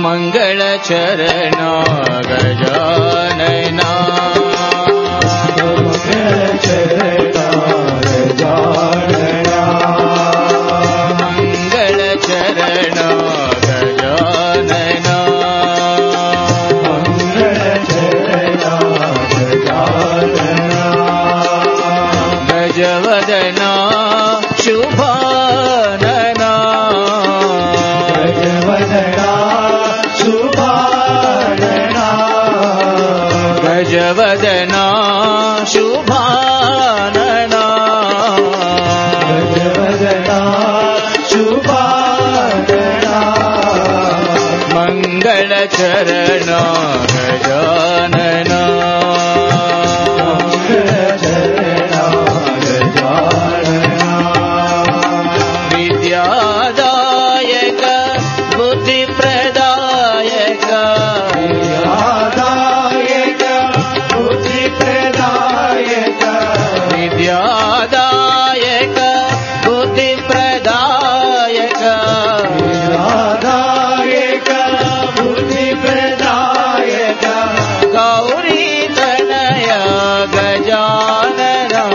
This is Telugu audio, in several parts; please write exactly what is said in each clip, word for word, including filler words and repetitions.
मंगल चरण गजानन मंगल चरण गजानन मंगल चरण गजानन मंगल चरण गजानन गजवदना शुभानना गजवदना शुभानना गजवदना शुभानना गजवदना शुभानना मंगल चरण गजानना मंगल चरण गजानना विद्यादायक बुद्धि प्रदायक विद्यादायक बुद्धि प्रदायक विद्यादायक बुद्धि प्रदायक विद्यादायक बुद्धि प्रदायक गौरी तनय गजानना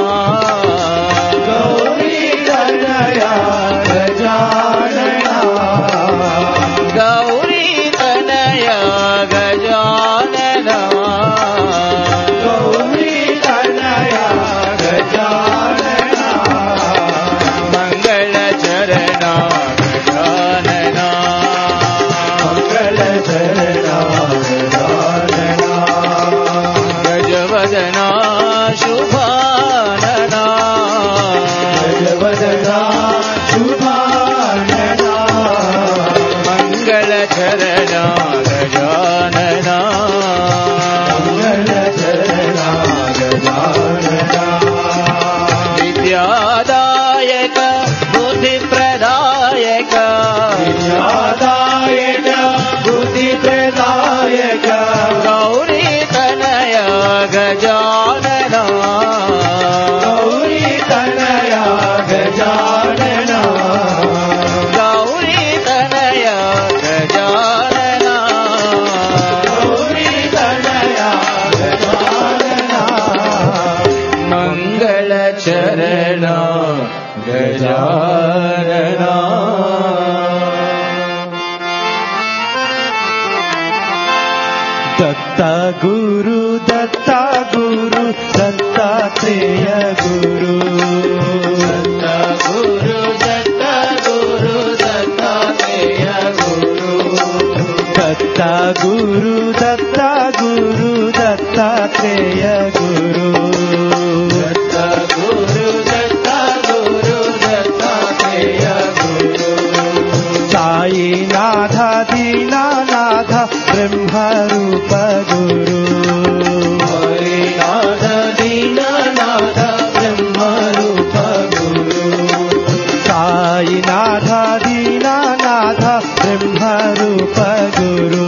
गौरी तनय गजानना गौरी तनय गजानना गौरी तनय गजानना मंगल चरण गजानना मंगल चरण गजानना गजवदना शुभानना गजवदना शुभानना मंगल चरण गजानना मंगल चरण गजानना विद्यादायक बुद्धि प्रदायक विद्यादायक बुद्धि प्रदायक गौरी तनय गजानना गौरी तनय गजानना गौरी तनय गजानना गौरी तनय गजानना मंगल चरण गजानना दत्ता गुरु दत्ता गुरु दत्तात्रेय गुरु दत्ता गुरु दत्ता गुरु दत्तात्रेय गुरु दत्ता गुरु दत्ता गुरु दत्तात्रेय गुरु दत्ता गुरु दत्ता गुरु दत्तात्रेय गुरु साई नाथ दीनानाथ ब्रह्मरूप गुरु हरिनाथ दीनानाथ ब्रह्मरूप गुरु साई नाथ दीनानाथ ब्रह्मरूप गुरु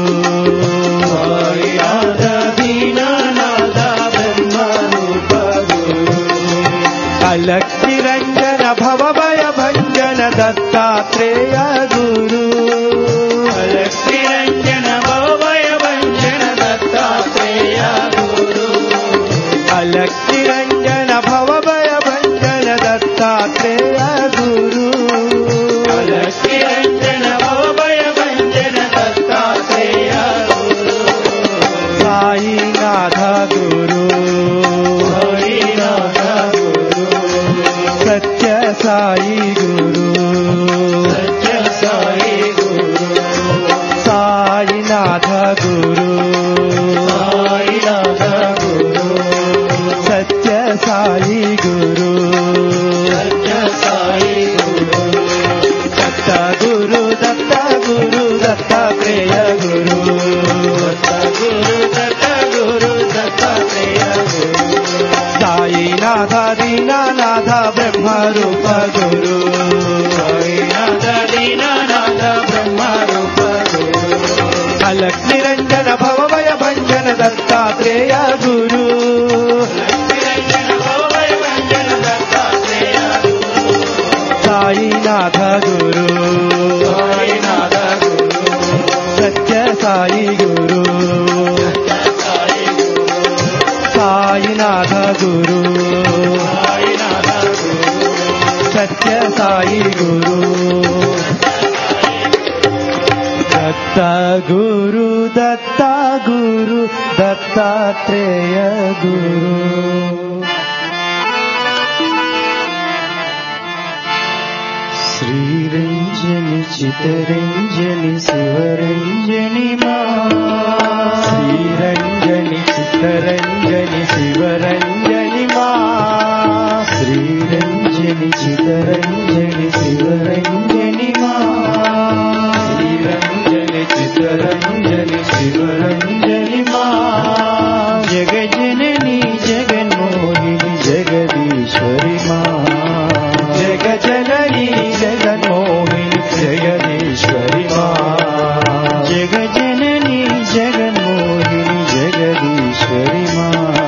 हरिनाथ दीनानाथ ब्रह्मरूप गुरु अलक् निरञ्जन भवभय भञ्जन दत्तात्रेय गुरु अलक् निरञ्जन भवभय भञ्जन दत्तात्रेय गुरु अलक् निरञ्जन भवभय भञ्जन दत्तात्रेय गुरु अलक् निरञ्जन भवभय भञ्जन दत्तात्रेय गुरु साईनाथ गुरु हरिनाथ गुरु सत्य साई गुरु सत्य साई गुरु साईनाथ गुरु साईनाथ गुरु सत्य साई गुरु सत्य साई गुरु दत्ता गुरु दत्ता गुरु दत्तात्रेय गुरु दत्ता गुरु दत्ता गुरु दत्तात्रेय गुरु साईनाथ दीनानाथ ब्रह्मरूप गुरु साईनाथ दीनानाथ ब्रह्मरूप गुरु अलक् निरञ्जन भवभय भञ्जन दत्तात्रेय गुरु निरञ्जन भवभय भञ्जन दत्तात्रेय गुरु साईनाथ गुरु साईनाथ गुरु सत्य దత్త గురు దత్త గురు దత్తాత్రేయ గురు. శ్రీరంజని చితరంజని శివరంజని మా. శ్రీరంజని చితరంజని శివరంజని మా. శ్రీరంజని చితరంజని శివరంజని మా. శ్రీరంజని చితరంజని శివరంజని మా. జగజనని జగన్మోహిని జగదీశ్వరి మా. జగజనని జగన్మోహిని జగదీశ్వరి మా. జగజనని జగన్మోహిని జగదీశ్వరి మా.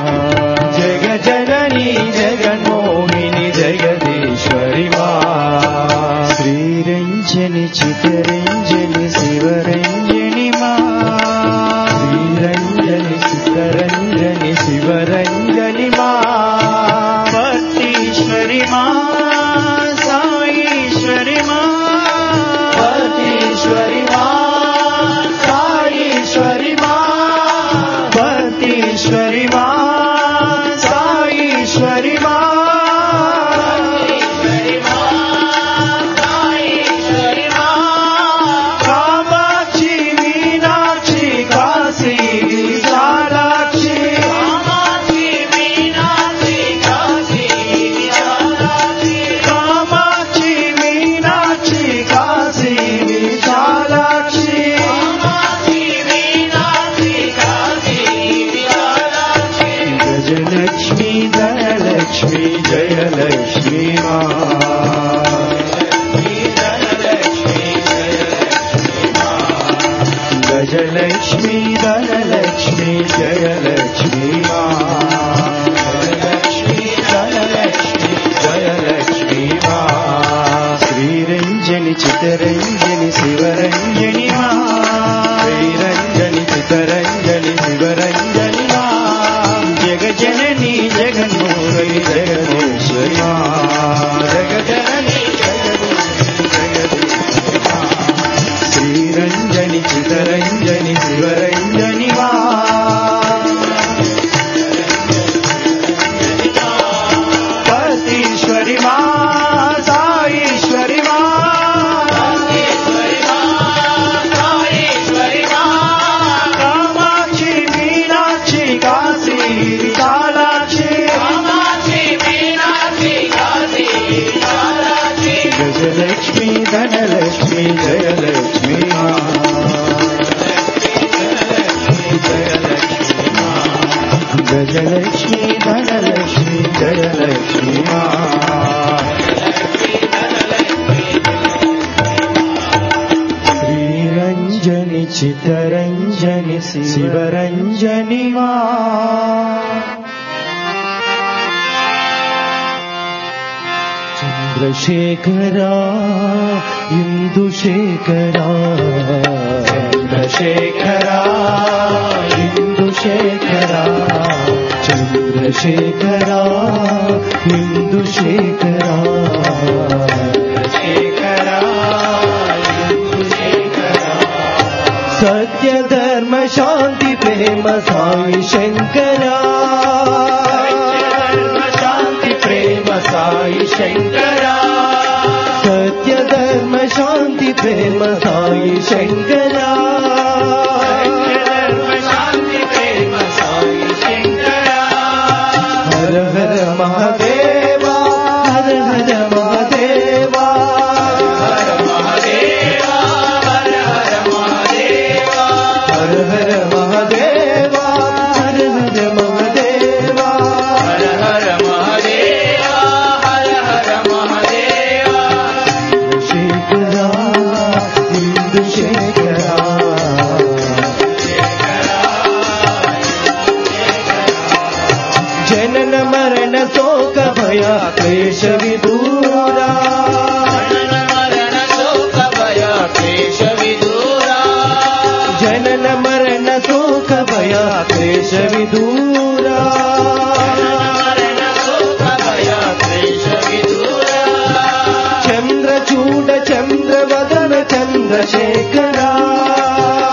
జగజనని జగన్మోహిని జగదీశ్వరి మా. శ్రీరంజని చితరంజని శివరంజని మా. శ్రీరంజని చితరంజని శివరంజని మా. పతీశ్వరి మా. సాయీశ్వరి మా. పతీశ్వరి మా. సాయీశ్వరి మా. పతీశ్వరి మా. సాయీశ్వరి మా. కామాక్షి మీనాక్షి కాశీ విశాలాక్షి. కామాక్షి మీనాక్షి కాశీ విశాలాక్షి. కామాక్షి మీనాక్షి కాశీ విశాలాక్షి. కామాక్షి మీనాక్షి కాశీ విశాలాక్షి. గజలక్ష్మి ధనలక్ష్మి జయలక్ష్మి మా. గజలక్ష్మి ధనలక్ష్మి జయలక్ష్మి మా. గజలక్ష్మి ధనలక్ష్మి జయలక్ష్మి మా. శ్రీరంజని చితరంజని శివరంజని మా. శ్రీరంజని చితరంజని శివరంజని మా. జగజనని జగన్మోహిని జగదీశ్వరి మా. జగజనని జగదీశ్వరి జగదీశ్వరి మా. శ్రీరంజని చితరంజని శివరంజని మా. పతీశ్వరి మా. సాయీశ్వరి మా. కామాక్షి మీనాక్షి కాశీ విశాలాక్షి. గజలక్ష్మి ధనలక్ష్మి జయలక్ష్మి మా. గజలక్ష్మి ధనలక్ష్మి జయలక్ష్మి మా. శ్రీరంజని చితరంజని శివరంజని మా. చంద్రశేఖరా ఇందుశేఖరా. చంద్రశేఖరా ఇందుశేఖరా. చంద్రశేఖరా ఇందుశేఖరా. చంద్రశేఖరా ఇందుశేఖరా. సత్య ధర్మ శాంతి ప్రేమ సాయి శంకరా. శాంతి ప్రేమ సాయి శంకరా. సత్య ధర్మ శాంతి ప్రేమ సాయి శంకరా. శాంతి ప్రేమ సాయి శంకరా. హర హర మహాదేవా. హర హర మహాదేవా. హర మహాదేవా. హర హర మహాదేవా. హర హర మహాదేవా. హర హర మహాదేవా. హర హర మహాదేవా. హర హర మహాదేవా. శేఖరా ఇందుశేఖరా. జనన మరణ శోక భయ క్లేశ విదూరా. జనన మరణ శోక భయ క్లేశ విదూరా. జనన మరణ శోక భయ క్లేశ విదూరా. మరణ శోక భయ క్లేశ విదూరా. చంద్ర చూడ చంద్ర వదన చంద్రశేఖరా.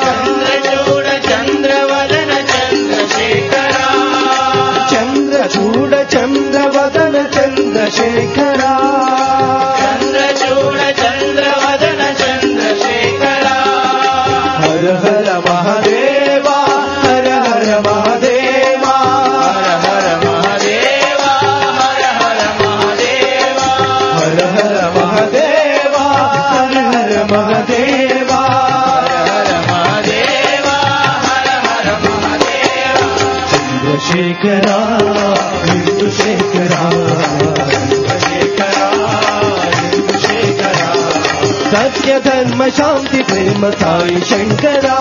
చంద్రశేఖరా చంద్రచూడ చంద్రవదన చంద్రశేఖరా హర హర మహాదేవా హర హర మహాదేవా హర హర మహాదేవా హర హర మహాదేవా హర హర మహాదేవా హర హర మహాదేవా హర హర మహాదేవా హర హర మహాదేవా చంద్రశేఖరా బిందుశేఖరా చంద్రశేఖరా చంద్రశేఖరా సత్య ధర్మ శాంతి ప్రేమ సాయి శంకరా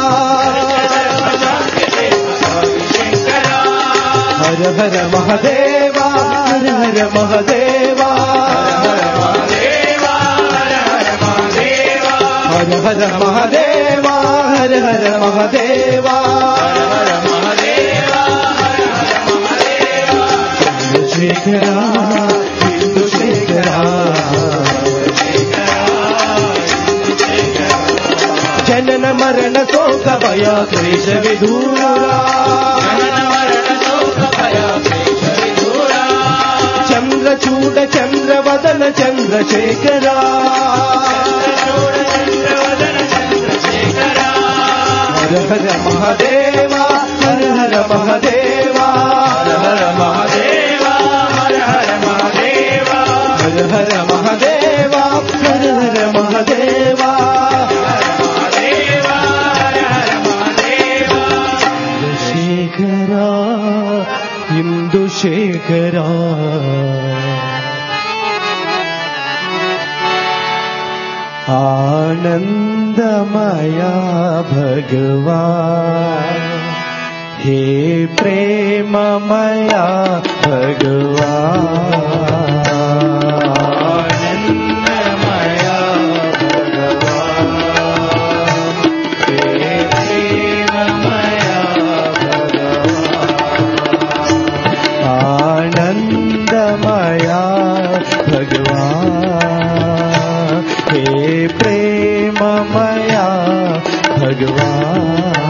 హర హర మహాదేవా హర హర మహాదేవా హర హర మహాదేవా హర హర మహాదేవా చంద్రశేఖరా బిందుశేఖరా జనన మరణ శోక భయ క్లేశ విదూరా చంద్రచూడ చంద్రవదన చంద్రశేఖరా హర హర మహాదేవా హర హర మహాదేవా హర హర మహాదేవా హర హర మహాదేవా హర హర మహాదేవా హర హర మహాదేవా శేఖరా ఇందుశేఖరా ఆనందమయా భగవాన్ हे प्रेममया भगवान् आनन्दमया भगवान् हे प्रेममया भगवान् आनन्दमया भगवान् हे प्रेममया भगवान्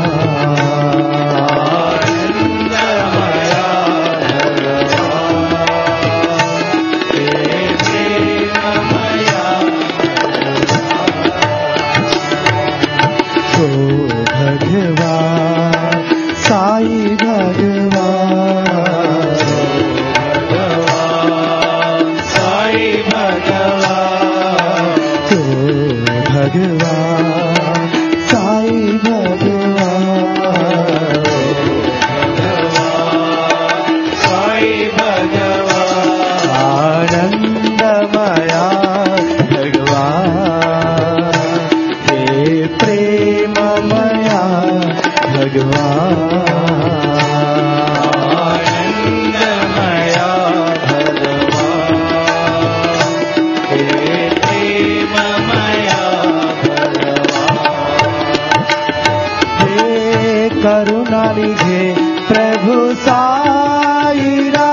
भगवान साई भगवान भगवान साई भगवान तो भगवान साई भगवान भगवान साई भगवान आनंदमया भगवान हे प्रेममया भगवान आनन्दमया भगवान हे प्रेममया भगवान हे करुणा निधे प्रभु साईरा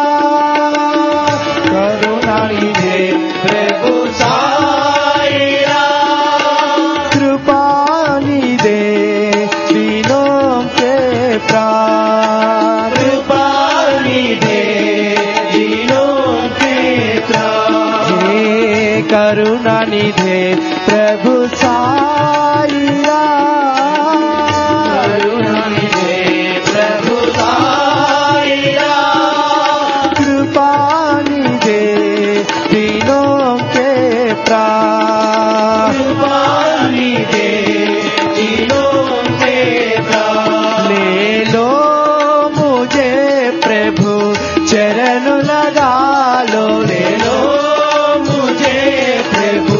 करुणा निधे प्रभु साईरा कृपा निधे दीनों के प्राण कृपा निधे दीनों के प्राण हे करुणा निधे प्रभु साईरा करुणा निधे प्रभु साईरा कृपा निधे दीनों के प्राण कृपा निधे दीनों के प्राण ले लो मुझे प्रभु चरण लगा लो ले लो मुझे प्रभु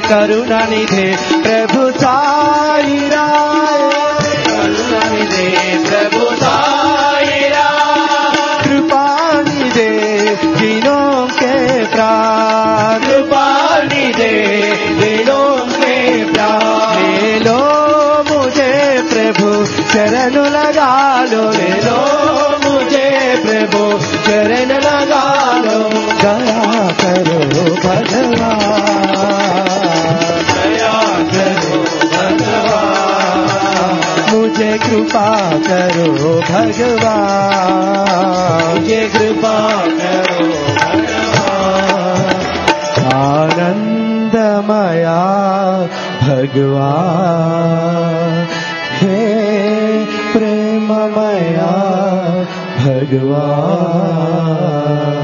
కరుణనిధే ప్రభు సాయి రామ్ కరుణనిధే ప్రభు సాయి రామ్ कृपानिधे दिनों के प्राण कृपानिधे दिनों के प्राण ले लो मुझे प्रभु चरण लगा लो ले लो मुझे प्रभु चरण लगा लो दया करो भगवान दया करो भगवान मुझे कृपा करो भगवान मुझे कृपा करो भगवान आनंदमया भगवान हे प्रेममया भगवान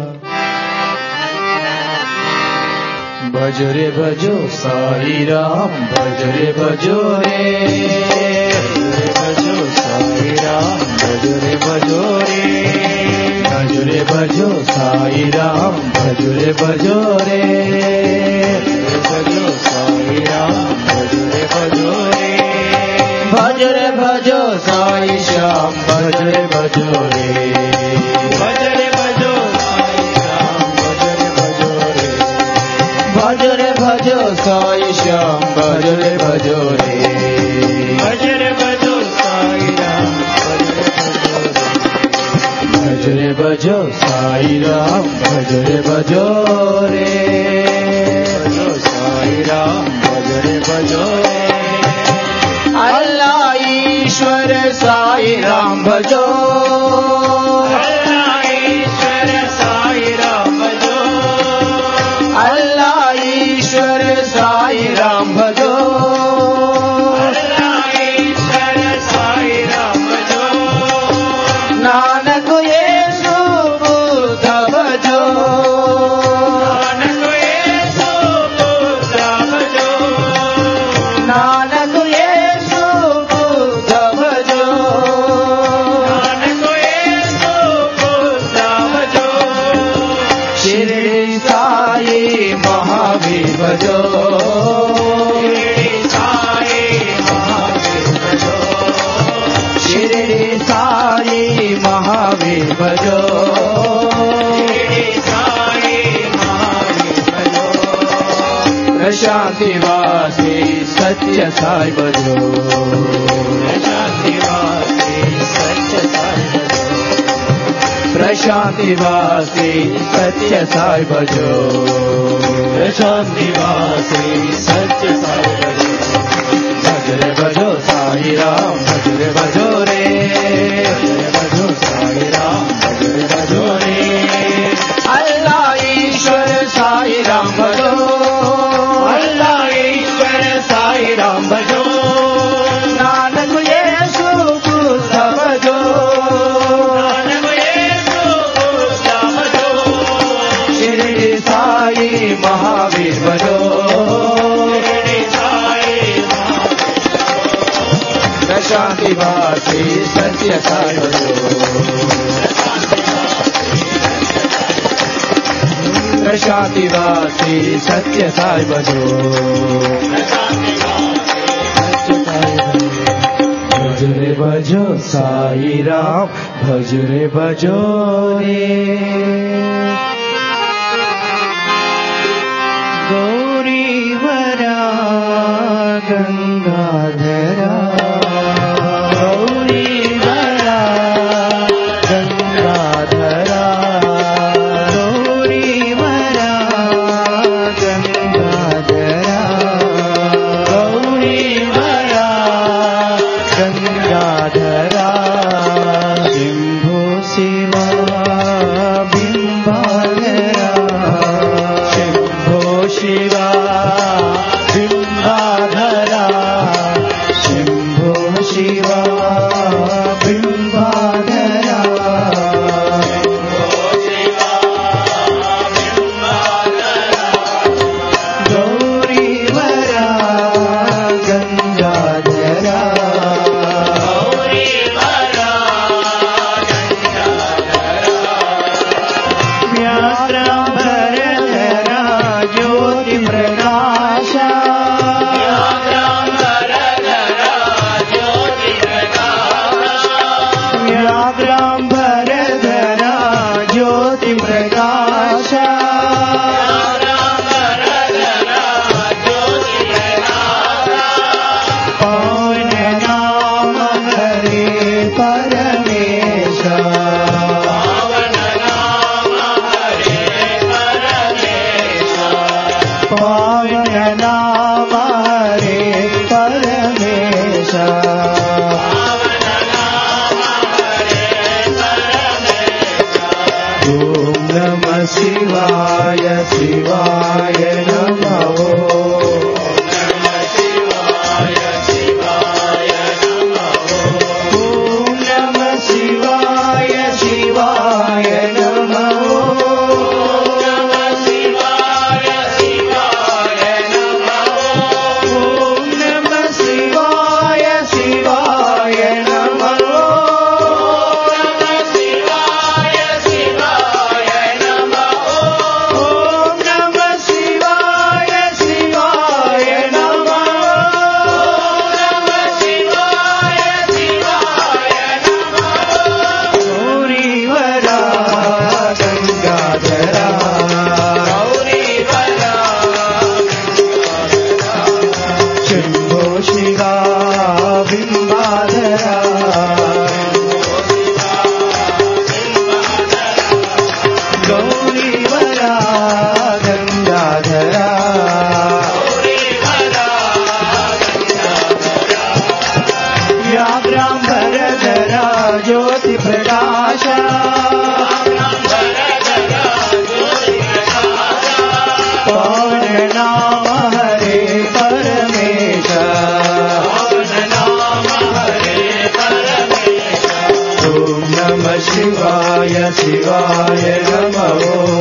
भजो रे भजो साई राम भजो रे भजो रे भजो साई राम भजो रे भजो रे भजो रे भजो साई राम भजो रे भजो रे भजो साई राम भजो रे भजो रे भजो रे भजो साई श्याम भजो रे भजो रे भजो रे भजो साई श्याम भजो रे भजो रे भजो रे भजो साई श्याम भजो रे भजो रे भजो रे भजो साई राम भजो रे भजो साई राम भजो रे भजो रे भजो साई राम भजो रे भजो रे अल्लाह ईश्वर साई राम भजो अल्लाह ईश्वर साई राम भजो अल्लाह ईश्वर साई राम भजो अल्लाह ईश्वर साई राम भजो नानक येसु बुद्ध भजो नानक येसु बुद्ध भजो नानक येसु बुद्ध भजो नानक येसु बुद्ध भजो शिरडी साई महावीर भजो शिरडी साई महावीर भजो प्रशांति वासी सत्य साई भजो प्रशांति वासी सत्य साई भजो प्रशांति वासी सत्य साई भजो प्रशांति वासी सत्य साई भजो भजो रे भजो साई राम भजो रे भजो रे भजो रे भजो साई राम भजो रे भजो रे अल्लाह ईश्वर साई राम भजो अल्लाह ईश्वर साई राम भजो नानक येसु बुद्ध भजो नानक येसु बुद्ध भजो शिरडी साई महावीर भजो शिरडी साई प्रशांति वासी सत्य साई भजो प्रशांति वासी सत्य साई भजो भजो रे भजो साई राम भजो रे भजो रे गौरी वरा गंगाधरा गौरी वरा गंगाधरा गौरी वरा गंगाधरा गौरी वरा गंगाधरा शंभो शिवा बिंबाधरा शंभो शिवा बिंबाधरा शंभो शिवा बिंबाधरा गौरी वरा गंगाधरा गौरी वरा गंगाधरा ఓం నమః శివాయ శివాయ నమః శివాయ శివాయ నమః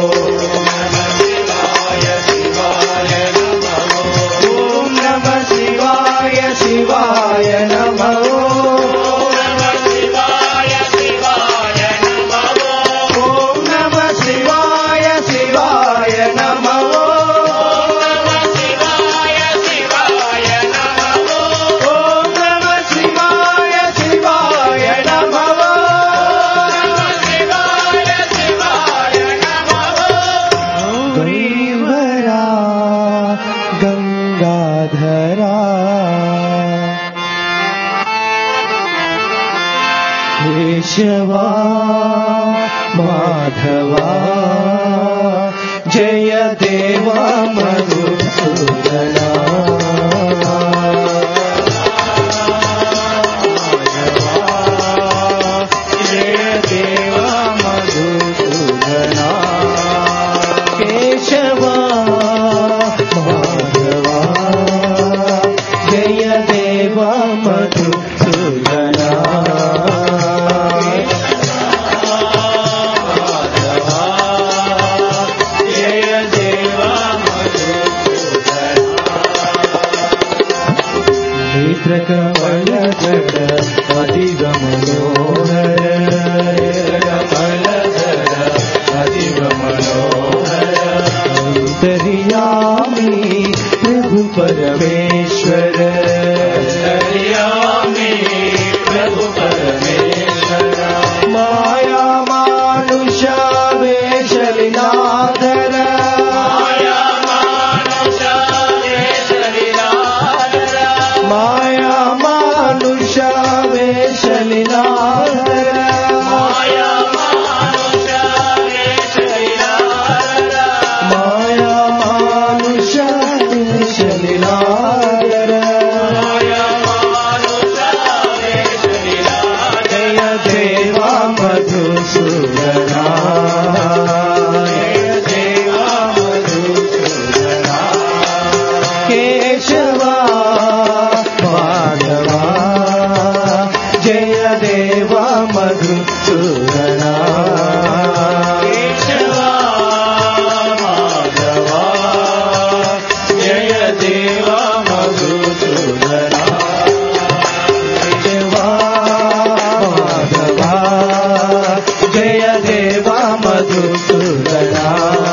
ఓం నమః శివాయ శివాయ నమః ఓం నమః శివాయ శివాయ నమః ఓం నమః శివాయ శివాయ నమః కేశవా మాధవా జయ దేవా మధుసూదనా జయ దేవా మధుసూదనా కేశవా మాధవా జయ దేవా మధుసూదనా కమలధర అతివ మనోహర కమలధర అతివ మనోహర అంతర్యామి ప్రభు పరమేశ్వర అంతర్యామి ప్రభు పరమేశ్వర మాయా మానుష వేషలినాధర మాయా మానుష వేషలినాధర మాయా మానుష వేషలినాధర మాయా మానుష వేషలినాధర మాయా మానుష వేషలినాధర జయ దేవా మధుసూదనా జయ దేవా మధుసూదనా కేశవా మాధవా జయ దేవా మధుసూదనా కేశవా మాధవా జయ దేవా మధుసూదనా కేశవా మాధవా జయ దేవా మధుసూదనా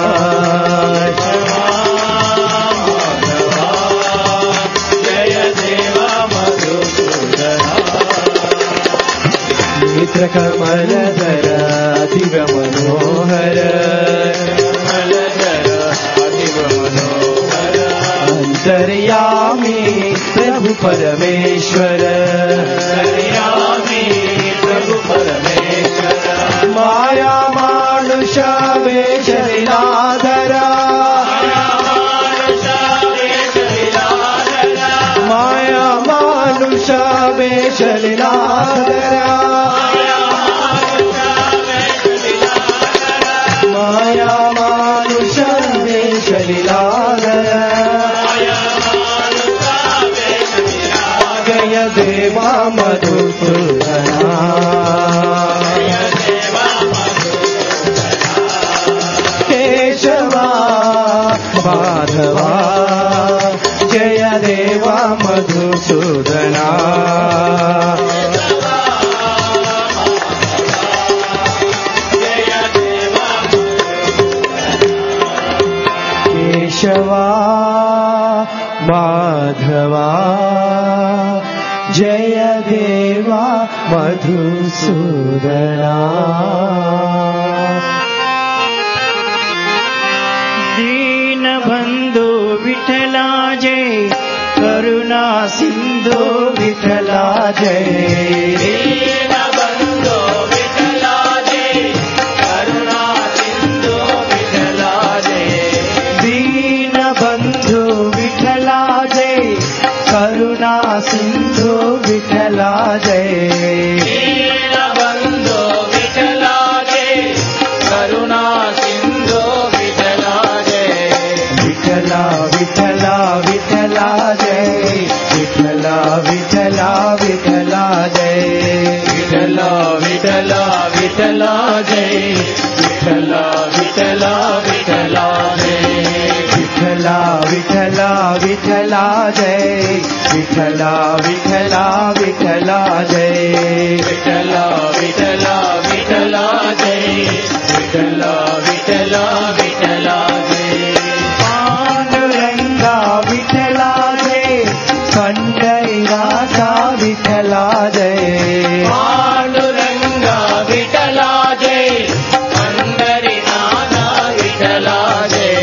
కమలధర అతివ మనోహర కమలధర అతివ మనోహర అంతర్యామి ప్రభు పరమేశ్వర అంతర్యామి ప్రభు పరమేశ్వర మాయా మానుష వేషలినాధర మాయా మానుష వేషలినాధర మధుసూదనా కేశవా మాధవా జయ దేవ మధుసూదనా కేశవా మాధవా జయ దేవ మధుసూదనా దీనబంధు విఠలా జయ కరుణా సింధు విఠలా జయ దీనబంధు విఠలా జయ కరుణా సింధు విఠలా జయ దీనబంధు విఠలా జయ కరుణా సింధు విఠలా జయ దీనబంధు విఠలా జయ కరుణా సింధు విఠలా జయ విఠలా విఠలా విఠలా జయ విఠలా విఠలా విఠలా జయ విఠలా విఠలా విఠలా జయ విఠలా విఠలా విఠలా జయ విఠలా విఠలా విఠలా జయ విఠలా విఠలా విఠలా జయ విఠలా విఠలా విఠలా జయ విఠలా విఠలా విఠలా జయ పాండురంగా విఠలా జయ పండరీనాథ విఠలా జయ పాండురంగా విఠలా జయ పండరీనాథ విఠలా జయ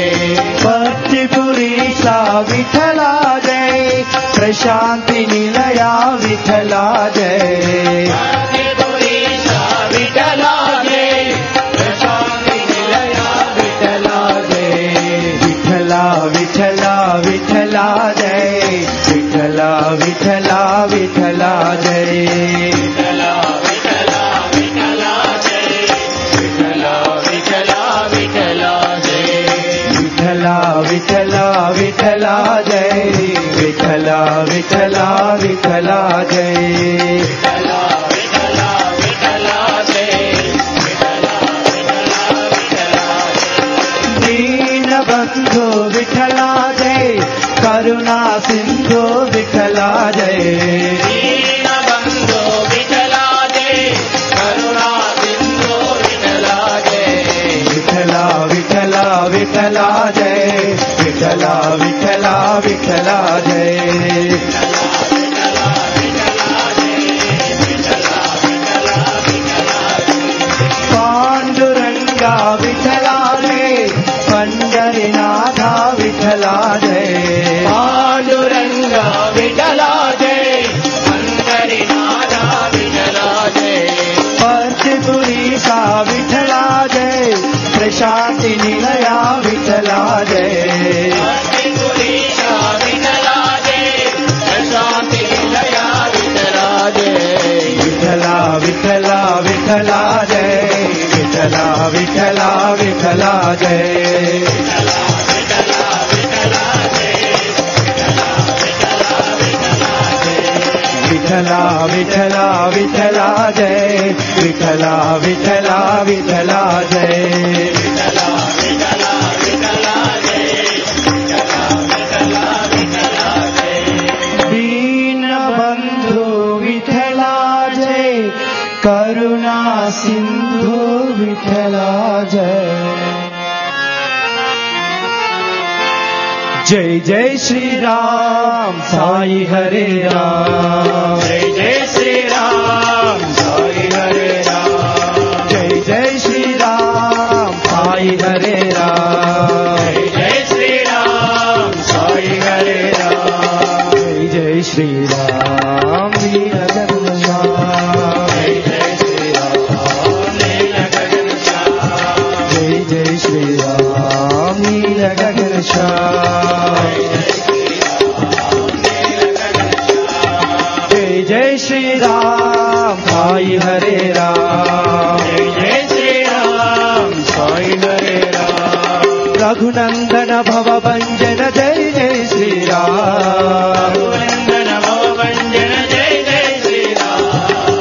భక్తిపురీశ విఠలా జయ ప్రశాంతి నిలయా విఠలా జయ భక్తిపురీశ విఠలా జయ ప్రశాంతి నిలయా విఠలా జయ విఠలా విఠలా విఠలా జయ విఠలా విఠలా విఠలా జయ విఠలా విఠలా విఠలా జయ విఠలా విఠలా విఠలా జయ విఠలా విఠలా విఠలా జయ విఠలా విఠలా విఠలా జయ విఠలా విఠలా విఠలా జయ విఠలా విఠలా విఠలా దీనబంధు విఠలా జయ కరుణా సింధు విఠలా జయ దీనబంధు విఠలా జయ కరుణా సింధు విఠలా జయ విఠలా విఠలా విఠలా జయ విఠలా విఠలా విఠలా జయ పాండురంగా విఠలా జయ పండరీనాథ విఠలా జయ పాండురంగా విఠలా జయ పండరీనాథ విఠలా జయ పర్తిపురీశ విఠలా జయ ప్రశాంతి నిలయా విఠలా జయ పర్తిపురీశ విఠలా జయ ప్రశాంతి నిలయా విఠలా జయ విఠలా విఠలా విఠలా జయ విఠలా విఠలా విఠలా జయ విఠలా విఠలా విఠలా జయ విఠలా విఠలా విఠలా జయ విఠలా విఠలా విఠలా జయ విఠలా విఠలా విఠలా జయ దీనబంధు విఠలా జయ కరుణా సింధు విఠలా జయ जय जय श्री राम साई हरे राम जय जय श्री राम साई हरे राम जय जय श्री राम साई हरे राम जय जय श्री राम साई हरे राम जय जय श्री राम वीर जगन श्याम जय जय श्री राम नील गगन श्याम जय जय श्री राम नील गगन श्याम जय श्री राम साई हरे राम जय जय श्री राम साई हरे राम रघुनंदन भव भंजन जय जय श्री राम रघुनंदन भव भंजन जय जय श्री राम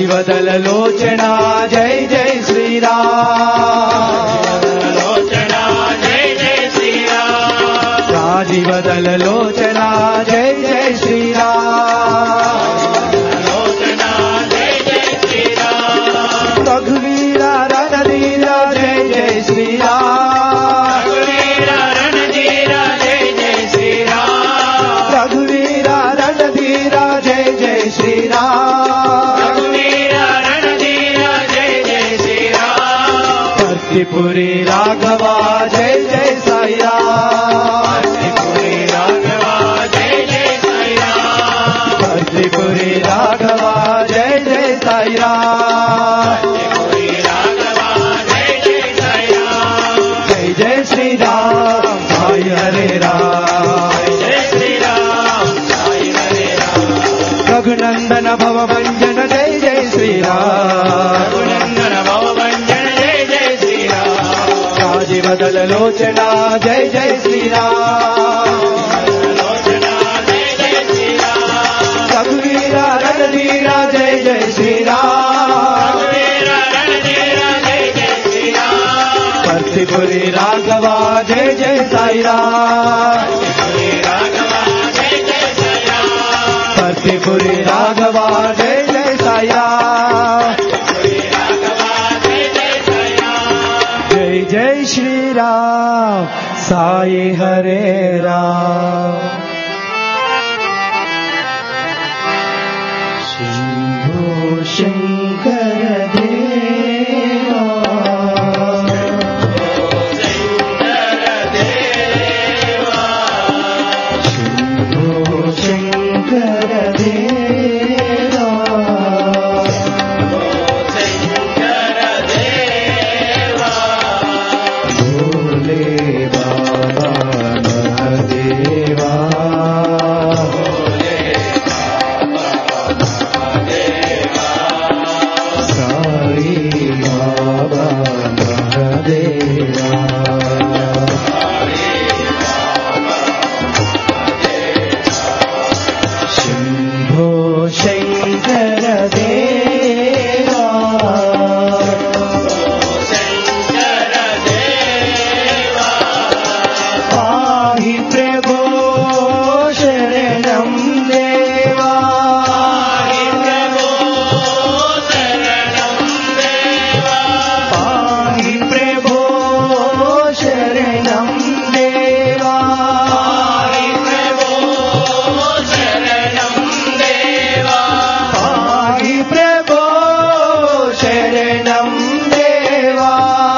రాజీవదల లోచన జై జై శ్రీరామ్ లోచన జై జై శ్రీరామ్ రాజీవదల లోచన జై జై శ్రీరామ్ లోచన జై జై శ్రీరామ్ రఘువీర రణధీర జై జై శ్రీరామ్ రఘువీర రణధీర జై జై శ్రీరామ్ రఘువీర రణధీర జై జై శ్రీరామ్ రఘువీర రణధీర జై జై శ్రీరామ్ భక్తిపురి రాఘవ జై జై సాయిరామ్ భక్తిపురి రాఘవ జై జై సాయిరామ్ భక్తిపురి రాఘవ జై జై సాయిరామ్ భక్తిపురి రాఘవ జై జై సాయిరామ్ జై జై శ్రీరామ్ సాయి హరే రామ్ జై శ్రీరామ్ సాయి హరే రామ్ రఘునందన భవభంజన జై జై శ్రీరామ్ రఘునందన భవభంజన జై జై శ్రీరామ్ రాజీవదల లోచన జై జై శ్రీరామ్ లోచన జై జై శ్రీరామ్ రఘువీర రణధీర జై జై శ్రీరామ్ రఘువీర రణధీర జై జై శ్రీరామ్ భక్తిపురి రాఘవ జై జై సాయిరామ్ భక్తిపురి రాఘవ జై జై సాయిరామ్ భక్తిపురి రాఘవ జై జై సాయిరామ్ భక్తిపురి రాఘవ జై జై సాయిరామ్ జై జై శ్రీరామ్ సాయి హరే రామ్ శంభో శంకర దేవా శంభో శంకర దేవా భోలే బాబా మహదేవా సాయి బాబా మహదేవా శంభో శంకర దేవా పాహి ప్రభో శరణం దేవా పాహి ప్రభో శరణం దేవా పాహి ప్రభో శరణం దేవా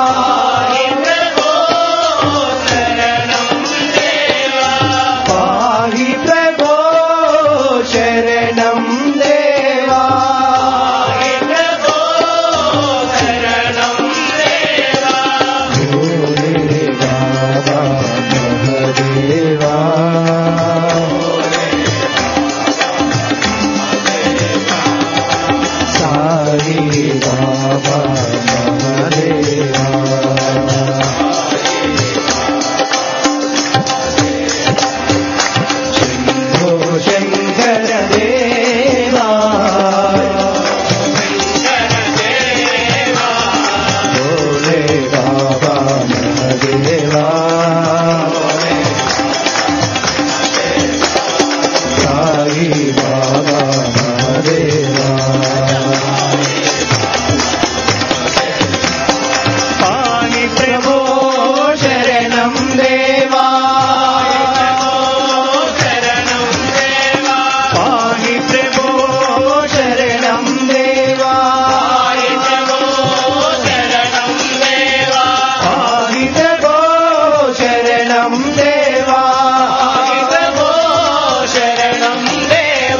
పాహి ప్రభో శరణం దేవా భోలే బాబా మహదేవా సాయి బాబా మహదేవా శంభో శంకర దేవా భోలే బాబా మహదేవా సాయి బాబా మహదేవా పాని ప్రభో శరణం దేవా పాని ప్రభో శరణం దేవా పాని ప్రభో శరణం దేవా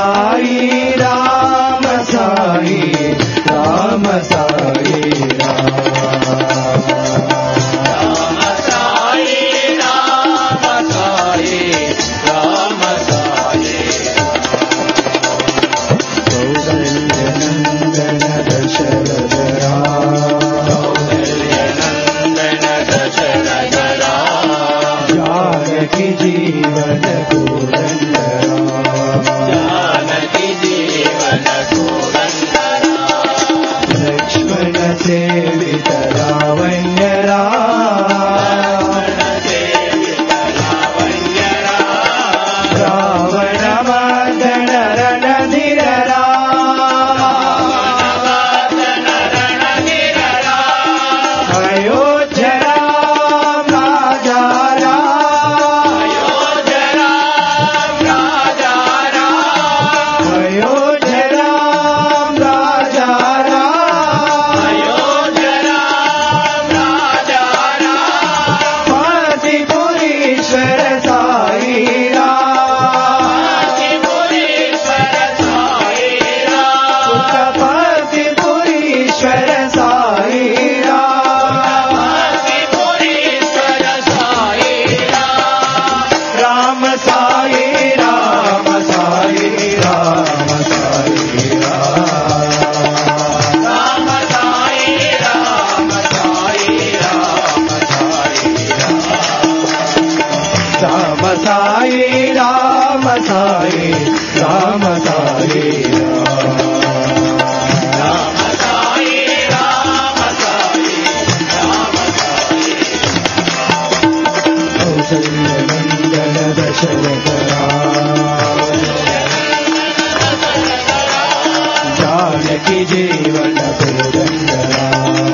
जानकी जीवन पुरंदरा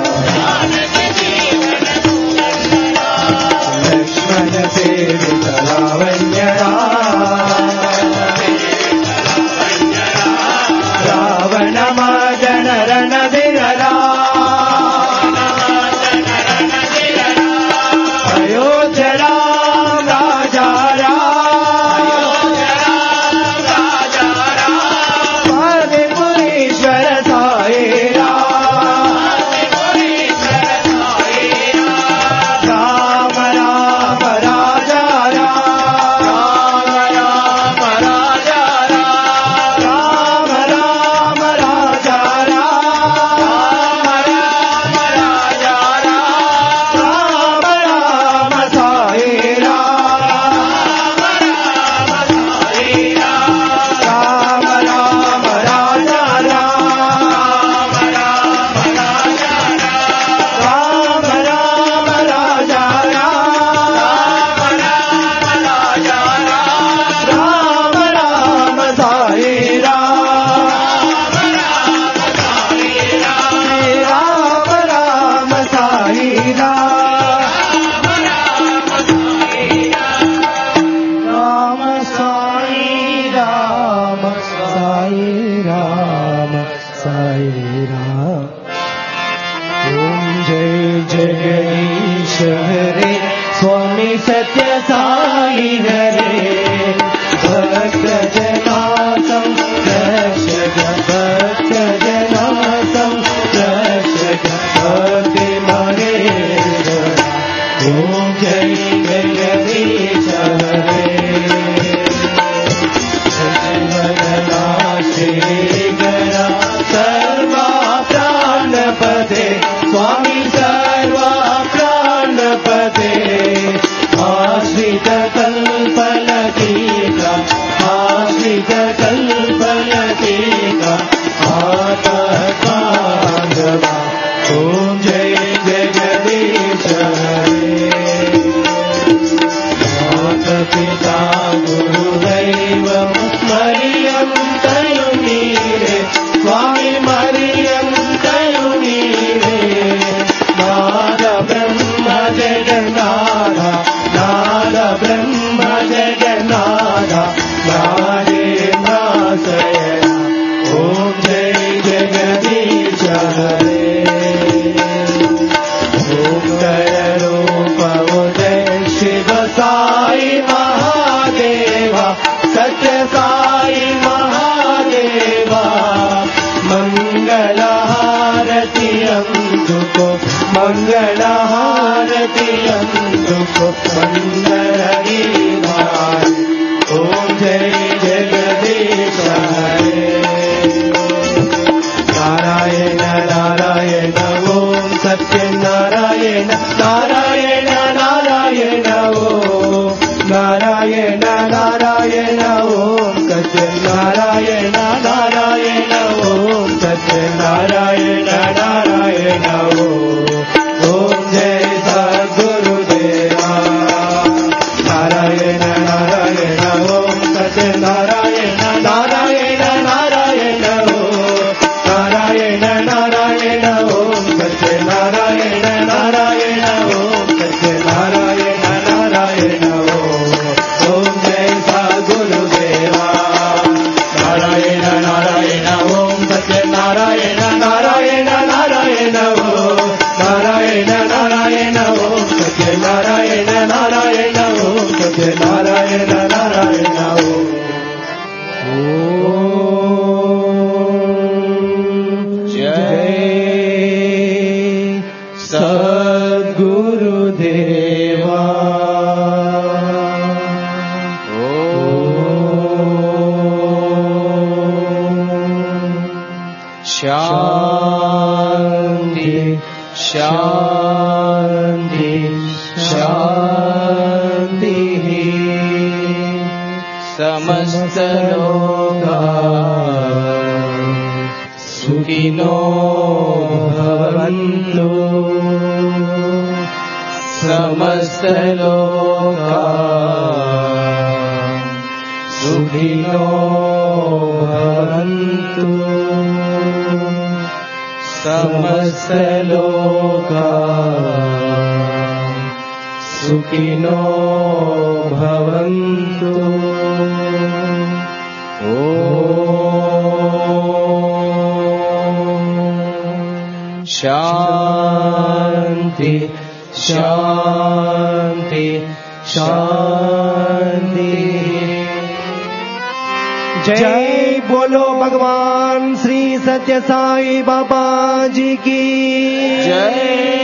लक्ष्मण सेवित लावण्यरा रावण मर्दन रणवीररा अयोध्या राम राजा सत्य साई हरे भक्त जनासं रक्षक भक्त जनासं रक्षक भक्ति महेश्वर ओम जय जगदीश हरे सचिवदना श्रीगणा सर्वा प्राणपते स्वामी सर्वा प्राणपते आश्रित कल्पलतीका आश्रित कल्पलतीका आतकांधवा ओम जय जगदीश हरे माता पिता गुरुदैव मरियं तयुनीरे स्वामी मरियं तयुनीरे नाद ब्रह्म जगन्नाथ नाद ब्रह्म जगन्नाथ नादेन्द्राशयन ओम जय जगदीश हरे ओंकार रूप उदय शिव साई महादेवा सत्य साई महादेवा मंगल हारति अंधुको मंगल हारति अंधुको मंगल गीताय ओम जय जगदीश हरे नारायण नारायण ओम सत्य नारायण नारायण नारायण ओम नारायण नारायण ओम सत्य नारायण नारायण ओम सत्य नारायण नारायण ओम ओम जय सद्गुरुदेवा नारायण नारायण ओम सत्य नारायण नारायण नारायण ओम नारायण नारायण ओम सत्य नारायण नारायण ओम सत्य नारायण नारायण ओम ओम जय सद्गुरुदेवा नारायण नारायण ओम सत्य नारायण नारायण नारायण ओम नारायण नारायण ओम सत्य नारायण नारायण ओम सत्य नारायण नारायण ओम जय सद्गुरुदेवा शांति शांति शांति समस्त लोका सुखिनो भवन्तु समस्त लोका सुखिनो भवन्तु समस्त लोका सुखिनो भवन्तु। ओम शांति शांति शांति। जय बोलो भगवान श्री सत्य साई बाबा जी की जय।